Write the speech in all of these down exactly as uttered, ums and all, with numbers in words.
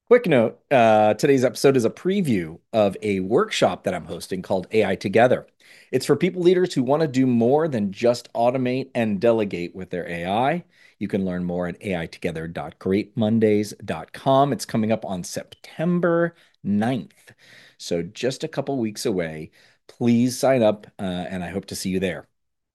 Quick note, uh, today's episode is a preview of a workshop that I'm hosting called A I Together. It's for people leaders who want to do more than just automate and delegate with their A I. You can learn more at A I together dot great mondays dot com. It's coming up on September ninth. So just a couple weeks away. Please sign up, uh, and I hope to see you there.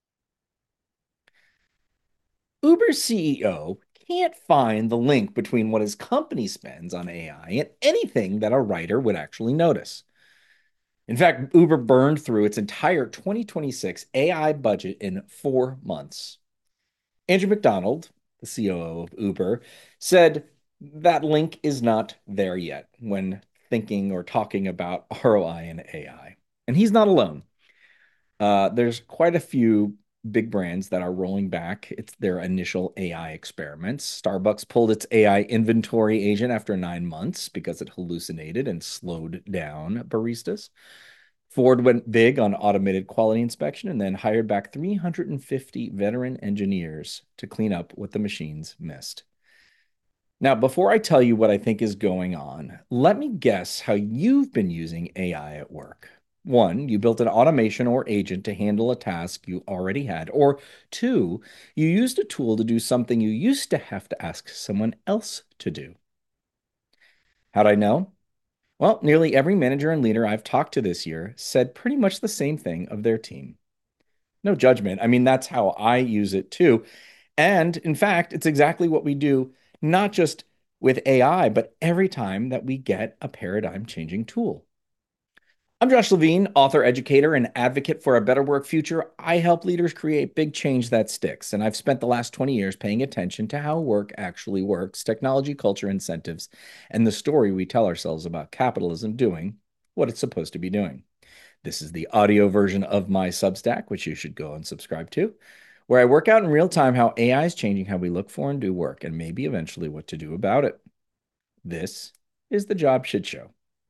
Uber's C E O can't find the link between what his company spends on A I and anything that a writer would actually notice. In fact, Uber burned through its entire twenty twenty-six A I budget in four months. Andrew McDonald, the C O O of Uber, said that link is not there yet when thinking or talking about R O I and A I. And he's not alone. Uh, there's quite a few big brands that are rolling back it's their initial A I experiments. Starbucks pulled its A I inventory agent after nine months because it hallucinated and slowed down baristas. Ford went big on automated quality inspection and then hired back three hundred fifty veteran engineers to clean up what the machines missed. Now, before I tell you what I think is going on, let me guess how you've been using A I at work. One, you built an automation or agent to handle a task you already had. Or two, you used a tool to do something you used to have to ask someone else to do. How'd I know? Well, nearly every manager and leader I've talked to this year said pretty much the same thing of their team. No judgment. I mean, that's how I use it too. And in fact, it's exactly what we do, not just with A I, but every time that we get a paradigm changing tool. I'm Josh Levine, author, educator, and advocate for a better work future. I help leaders create big change that sticks. And I've spent the last twenty years paying attention to how work actually works, technology, culture, incentives, and the story we tell ourselves about capitalism doing what it's supposed to be doing. This is the audio version of my Substack, which you should go and subscribe to, where I work out in real time how A I is changing how we look for and do work, and maybe eventually what to do about it. This is the Job Shit Show.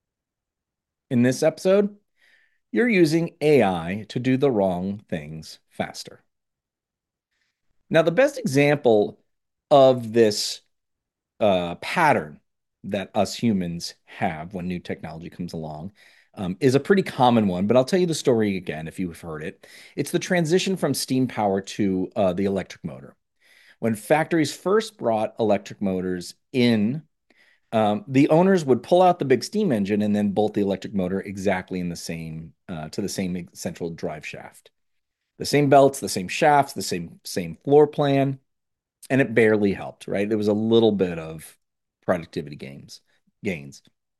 In this episode, you're using A I to do the wrong things faster. Now, the best example of this uh, pattern that us humans have when new technology comes along um, is a pretty common one, but I'll tell you the story again if you've heard it. It's the transition from steam power to uh, the electric motor. When factories first brought electric motors in, um, the owners would pull out the big steam engine and then bolt the electric motor exactly in the same uh, to the same central drive shaft. The same belts, the same shafts, the same same floor plan, and it barely helped, right? There was a little bit of productivity gains gains.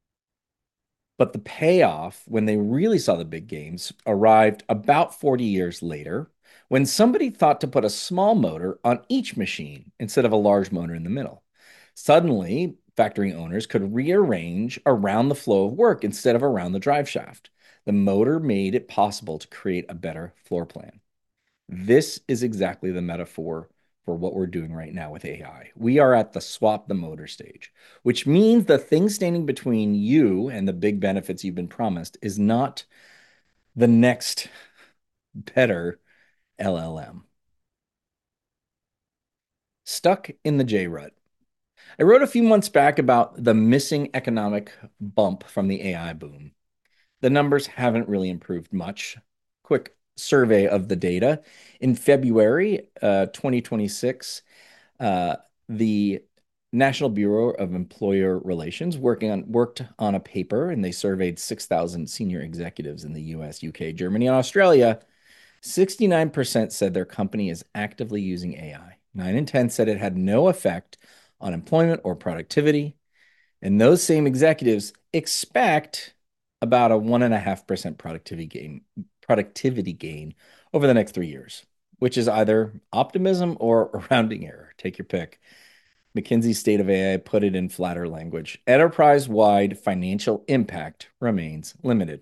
But the payoff, when they really saw the big gains, arrived about forty years later when somebody thought to put a small motor on each machine instead of a large motor in the middle. Suddenly, factory owners could rearrange around the flow of work instead of around the drive shaft. The motor made it possible to create a better floor plan. This is exactly the metaphor for what we're doing right now with A I. We are at the swap the motor stage, which means the thing standing between you and the big benefits you've been promised is not the next better L L M. Stuck in the J rut. I wrote a few months back about the missing economic bump from the A I boom. The numbers haven't really improved much. Quick survey of the data. In February uh, twenty twenty-six, uh, the National Bureau of Employer Relations working on worked on a paper, and they surveyed six thousand senior executives in the U S, U K, Germany, and Australia. sixty-nine percent said their company is actively using A I. nine in ten said it had no effect on employment or productivity. And those same executives expect about a one and a half percent productivity gain, productivity gain over the next three years, which is either optimism or a rounding error. Take your pick. McKinsey's State of A I put it in flatter language. Enterprise-wide financial impact remains limited.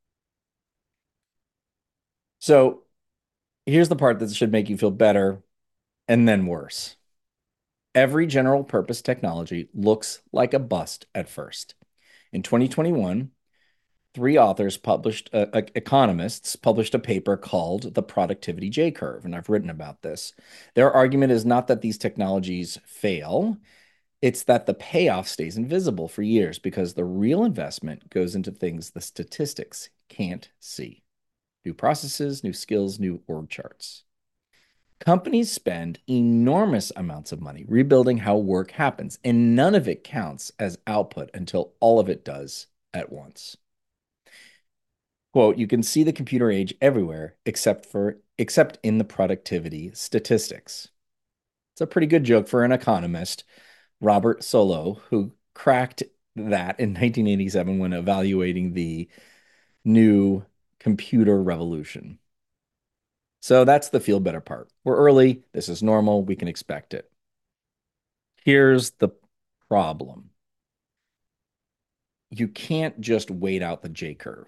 So here's the part that should make you feel better and then worse. Every general purpose technology looks like a bust at first. In twenty twenty-one, three authors published, uh, uh, economists published a paper called The Productivity J Curve, and I've written about this. Their argument is not that these technologies fail, It's that the payoff stays invisible for years because the real investment goes into things the statistics can't see: new processes, new skills, new org charts. Companies spend enormous amounts of money rebuilding how work happens, and none of it counts as output until all of it does at once. Quote, you can see the computer age everywhere except for except in the productivity statistics. It's a pretty good joke for an economist, Robert Solow, who cracked that in nineteen eighty-seven when evaluating the new computer revolution. So that's the feel better part. We're early. This is normal. We can expect it. Here's the problem: you can't just wait out the J curve.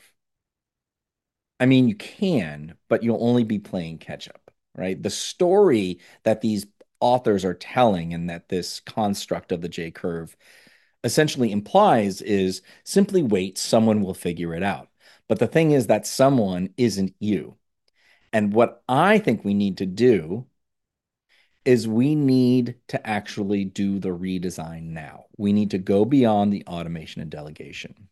I mean, you can, but you'll only be playing catch up, right? The story that these authors are telling and that this construct of the J curve essentially implies is simply wait, someone will figure it out. But the thing is that someone isn't you. And what I think we need to do is we need to actually do the redesign now. We need to go beyond the automation and delegation.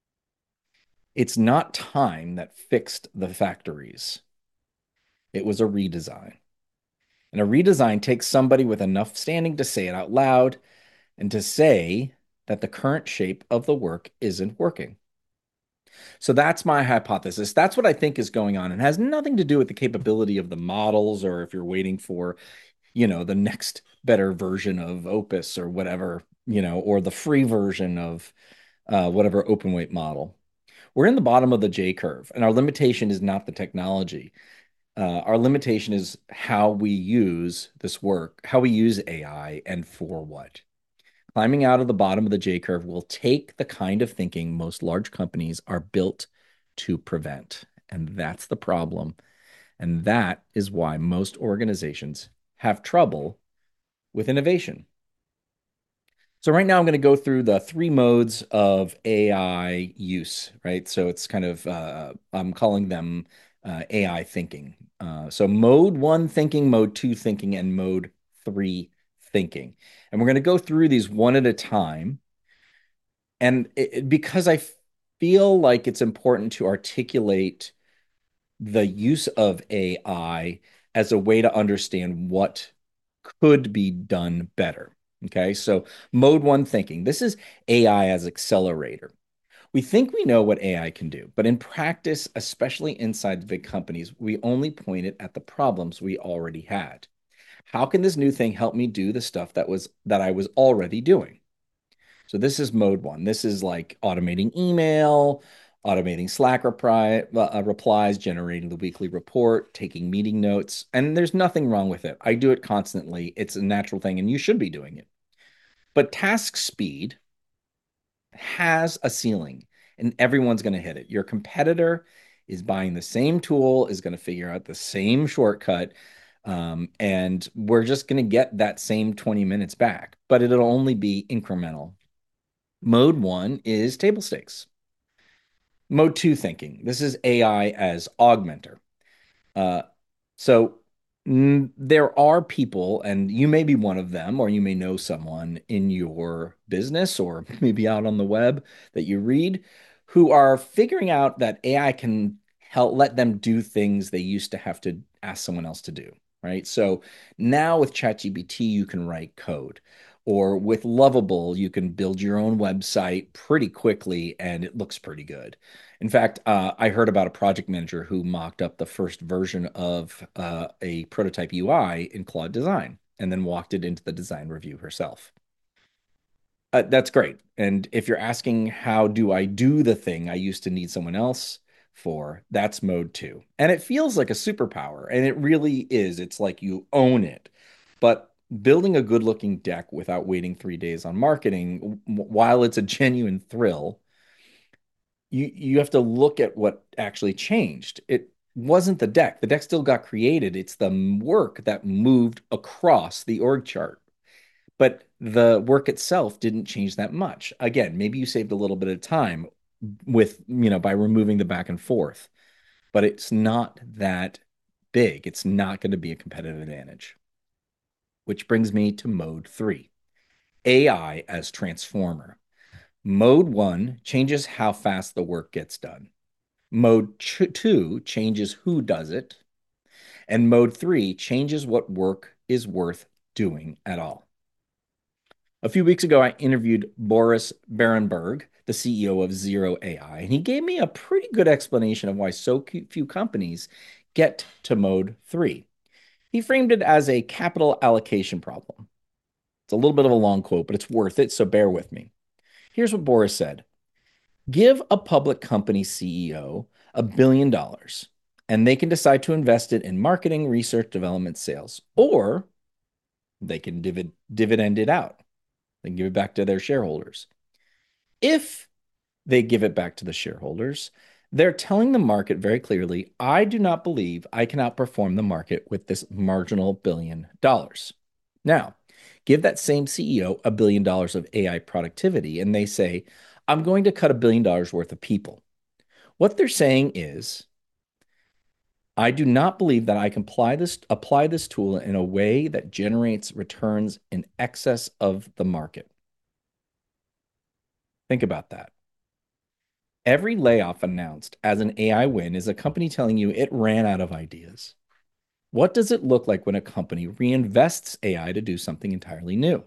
It's not time that fixed the factories. It was a redesign. And a redesign takes somebody with enough standing to say it out loud and to say that the current shape of the work isn't working. So that's my hypothesis. That's what I think is going on. It has nothing to do with the capability of the models or if you're waiting for, you know, the next better version of Opus or whatever, you know, or the free version of uh, whatever open weight model. We're in the bottom of the J curve, and our limitation is not the technology. Uh, our limitation is how we use this work, how we use A I, and for what. Climbing out of the bottom of the J curve will take the kind of thinking most large companies are built to prevent. And that's the problem. And that is why most organizations have trouble with innovation. So right now I'm going to go through the three modes of A I use, right? So it's kind of, uh, I'm calling them uh, A I thinking. Uh, so mode one thinking, mode two thinking, and mode three thinking. And we're going to go through these one at a time. And it, because I feel like it's important to articulate the use of A I as a way to understand what could be done better. Okay, so mode one thinking. This is A I as accelerator. We think we know what A I can do, but in practice, especially inside the big companies, we only point it at the problems we already had. How can this new thing help me do the stuff that was that I was already doing? So this is mode one. This is like automating email, automating Slack reply, uh, replies, generating the weekly report, taking meeting notes. And there's nothing wrong with it. I do it constantly. It's a natural thing, and you should be doing it. But task speed has a ceiling, and everyone's going to hit it. Your competitor is buying the same tool, is going to figure out the same shortcut. Um, and we're just going to get that same twenty minutes back, but it'll only be incremental. Mode one is table stakes. Mode two thinking. This is A I as augmenter. Uh, so mm, there are people, and you may be one of them, or you may know someone in your business or maybe out on the web that you read who are figuring out that A I can help let them do things they used to have to ask someone else to do, right? So now with ChatGPT, you can write code. Or with Lovable, you can build your own website pretty quickly and it looks pretty good. In fact, uh, I heard about a project manager who mocked up the first version of uh, a prototype U I in Claude Design and then walked it into the design review herself. Uh, that's great. And if you're asking, how do I do the thing I used to need someone else for, that's mode two. And it feels like a superpower, and it really is. It's like you own it. But building a good looking deck without waiting three days on marketing, while it's a genuine thrill, you you have to look at what actually changed. It wasn't the deck. The deck still got created. It's the work that moved across the org chart. But the work itself didn't change that much. Again, maybe you saved a little bit of time with, you know, by removing the back and forth, but it's not that big. It's not going to be a competitive advantage. Which brings me to mode three, A I as transformer. Mode one changes how fast the work gets done. Mode two changes who does it. And mode three changes what work is worth doing at all. A few weeks ago, I interviewed Boris Berenberg, the C E O of Zero A I, and he gave me a pretty good explanation of why so few companies get to mode three. He framed it as a capital allocation problem. It's a little bit of a long quote, but it's worth it, so bear with me. Here's what Boris said. Give a public company C E O a billion dollars, and they can decide to invest it in marketing, research, development, sales, or they can divid dividend it out. They can give it back to their shareholders. If they give it back to the shareholders, they're telling the market very clearly, I do not believe I can outperform the market with this marginal billion dollars. Now, give that same C E O a billion dollars of A I productivity, and they say, I'm going to cut a billion dollars worth of people. What they're saying is, I do not believe that I can apply this, apply this tool in a way that generates returns in excess of the market. Think about that. Every layoff announced as an A I win is a company telling you it ran out of ideas. What does it look like when a company reinvests A I to do something entirely new?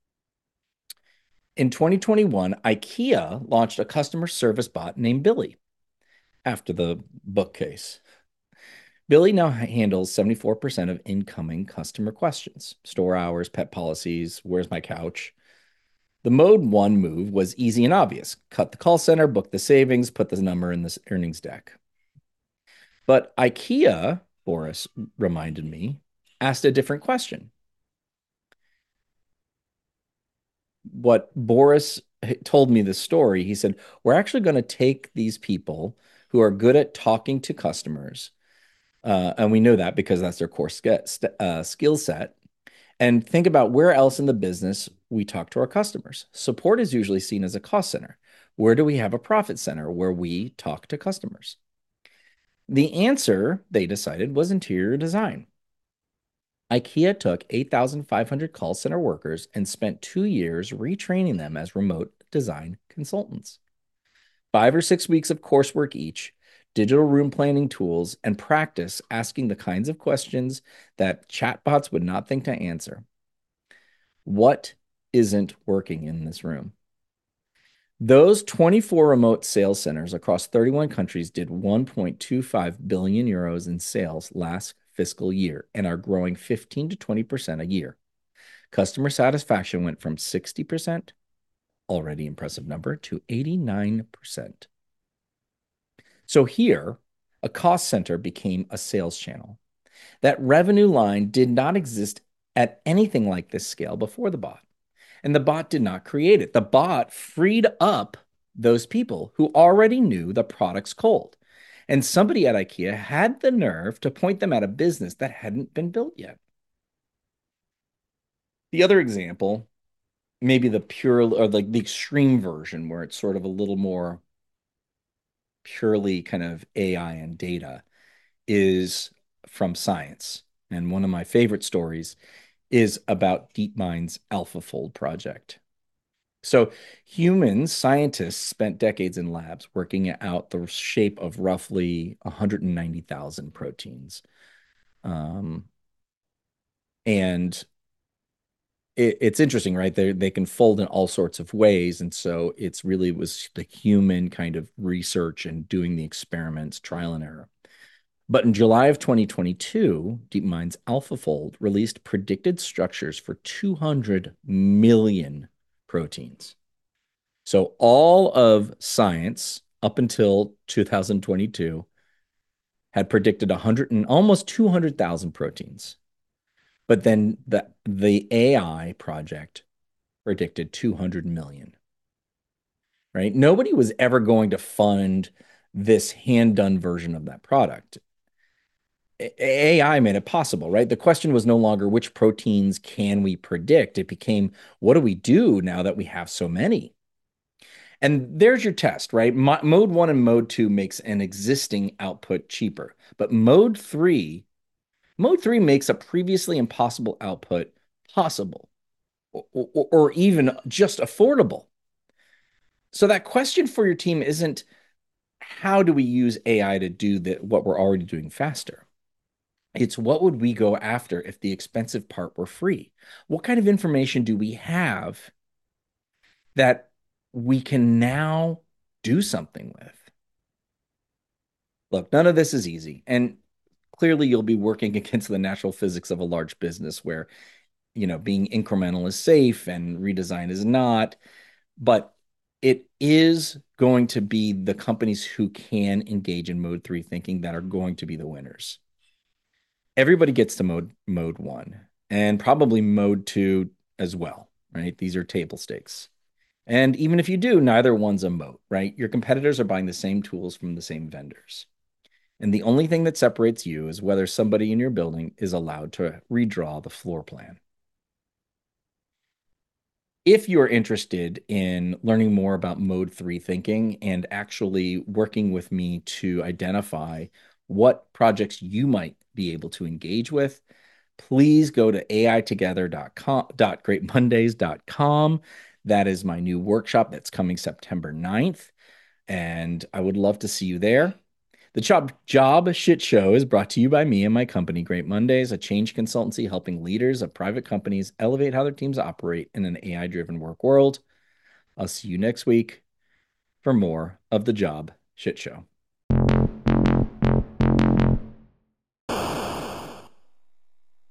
In twenty twenty-one, IKEA launched a customer service bot named Billy after the bookcase. Billy now handles seventy-four percent of incoming customer questions, store hours, pet policies, where's my couch? The mode one move was easy and obvious. Cut the call center, book the savings, put the number in the earnings deck. But IKEA, Boris reminded me, asked a different question. What Boris told me this story, he said, we're actually going to take these people who are good at talking to customers, uh, and we know that because that's their core uh, skill set, and think about where else in the business we talk to our customers. Support is usually seen as a cost center. Where do we have a profit center where we talk to customers? The answer, they decided, was interior design. IKEA took eight thousand five hundred call center workers and spent two years retraining them as remote design consultants. Five or six weeks of coursework each, digital room planning tools, and practice asking the kinds of questions that chatbots would not think to answer. What isn't working in this room? Those twenty-four remote sales centers across thirty-one countries did one point two five billion euros in sales last fiscal year and are growing fifteen to twenty percent a year. Customer satisfaction went from sixty percent, already impressive number, to eighty-nine percent. So here, a cost center became a sales channel. That revenue line did not exist at anything like this scale before the bot. And the bot did not create it. The bot freed up those people who already knew the products cold. And somebody at IKEA had the nerve to point them at a business that hadn't been built yet. The other example, maybe the pure or like the extreme version where it's sort of a little more purely kind of A I and data, is from science. And one of my favorite stories is about DeepMind's AlphaFold project. So humans, scientists, spent decades in labs working out the shape of roughly one hundred ninety thousand proteins. Um, and it, it's interesting, right? They they can fold in all sorts of ways. And so it's really was the human kind of research and doing the experiments, trial and error. But in July of twenty twenty-two, DeepMind's AlphaFold released predicted structures for two hundred million proteins. So all of science up until two thousand twenty-two had predicted one hundred and almost two hundred thousand proteins. But then the, the A I project predicted two hundred million, right? Nobody was ever going to fund this hand-done version of that product. A I made it possible, right? The question was no longer which proteins can we predict? It became, what do we do now that we have so many? And there's your test, right? Mo mode one and mode two makes an existing output cheaper. But mode three, mode three makes a previously impossible output possible. or, or, or even just affordable. So that question for your team isn't how do we use A I to do the, what we're already doing faster? It's what would we go after if the expensive part were free? What kind of information do we have that we can now do something with? Look, none of this is easy. And clearly you'll be working against the natural physics of a large business where, you know, being incremental is safe and redesign is not. But it is going to be the companies who can engage in mode three thinking that are going to be the winners. Everybody gets to mode mode one and probably mode two as well, right? These are table stakes. And even if you do, neither one's a moat, right? Your competitors are buying the same tools from the same vendors. And the only thing that separates you is whether somebody in your building is allowed to redraw the floor plan. If you're interested in learning more about mode three thinking and actually working with me to identify what projects you might be able to engage with, please go to aitogether dot com dot great mondays dot com. That is my new workshop that's coming September ninth, and I would love to see you there. The Job Job Shit Show is brought to you by me and my company, Great Mondays, a change consultancy helping leaders of private companies elevate how their teams operate in an A I-driven work world. I'll see you next week for more of the Job Shit Show.